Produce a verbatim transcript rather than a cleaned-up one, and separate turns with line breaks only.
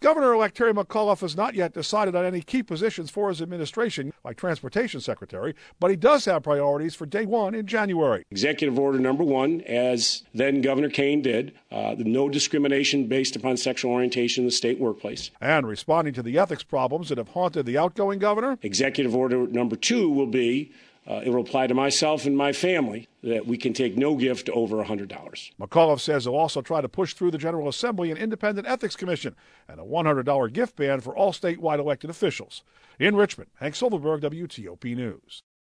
Governor-elect Terry McAuliffe has not yet decided on any key positions for his administration, like Transportation Secretary, but he does have priorities for day one in January.
Executive Order number one, as then Governor Kane did, uh, the no discrimination based upon sexual orientation in the state workplace.
And responding to the ethics problems that have haunted the outgoing governor,
Executive Order number two will be, uh, it will apply to myself and my family, that we can take no gift over one hundred dollars.
McAuliffe says he'll also try to push through the General Assembly an independent ethics commission and a one hundred dollars gift ban for all statewide elected officials. In Richmond, Hank Silverberg, W T O P News.